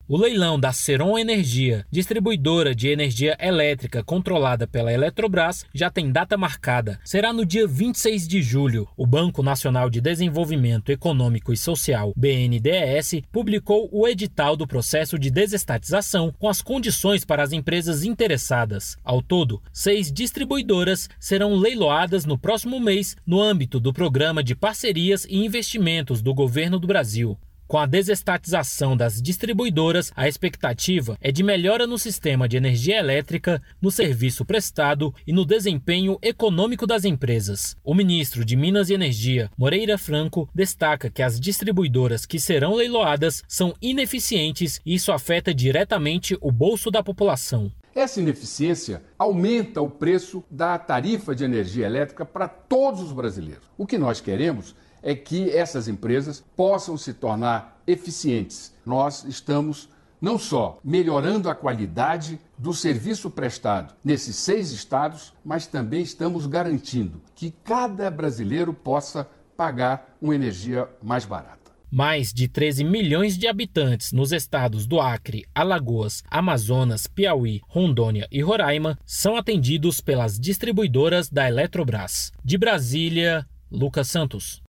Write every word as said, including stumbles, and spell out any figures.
O leilão da Ceron Energia, distribuidora de energia elétrica controlada pela Eletrobras, já tem data marcada. Será no dia vinte e seis de julho. O Banco Nacional de Desenvolvimento Econômico e Social, B N D E S, publicou o edital do processo de desestatização com as condições para as empresas interessadas. Ao todo, seis distribuidoras serão leiloadas no próximo mês no âmbito do Programa de Parcerias e Investimentos do Governo do Brasil. Com a desestatização das distribuidoras, a expectativa é de melhora no sistema de energia elétrica, no serviço prestado e no desempenho econômico das empresas. O ministro de Minas e Energia, Moreira Franco, destaca que as distribuidoras que serão leiloadas são ineficientes e isso afeta diretamente o bolso da população. Essa ineficiência aumenta o preço da tarifa de energia elétrica para todos os brasileiros. O que nós queremos é que essas empresas possam se tornar eficientes. Nós estamos não só melhorando a qualidade do serviço prestado nesses seis estados, mas também estamos garantindo que cada brasileiro possa pagar uma energia mais barata. Mais de treze milhões de habitantes nos estados do Acre, Alagoas, Amazonas, Piauí, Rondônia e Roraima são atendidos pelas distribuidoras da Eletrobras. De Brasília, Lucas Santos.